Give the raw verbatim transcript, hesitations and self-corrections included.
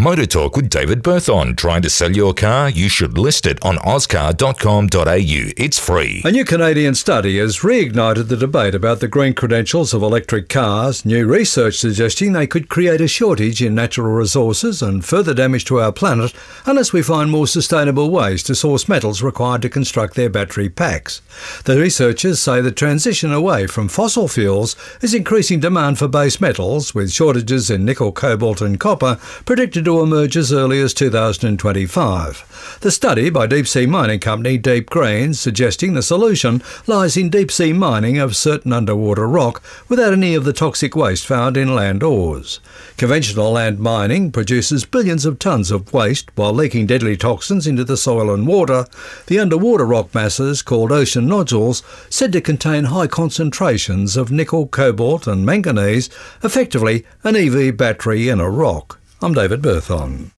Motor Talk with David Berthon. Trying to sell your car? You should list it on auscar dot com dot a u. It's free. A new Canadian study has reignited the debate about the green credentials of electric cars. New research suggesting they could create a shortage in natural resources and further damage to our planet unless we find more sustainable ways to source metals required to construct their battery packs. The researchers say the transition away from fossil fuels is increasing demand for base metals, with shortages in nickel, cobalt and copper predicted to emerge as early as two thousand twenty-five. The study by deep-sea mining company Deep Green suggesting the solution lies in deep-sea mining of certain underwater rock without any of the toxic waste found in land ores. Conventional land mining produces billions of tonnes of waste while leaking deadly toxins into the soil and water. The underwater rock masses, called ocean nodules, said to contain high concentrations of nickel, cobalt and manganese, effectively an E V battery in a rock. I'm David Berthon.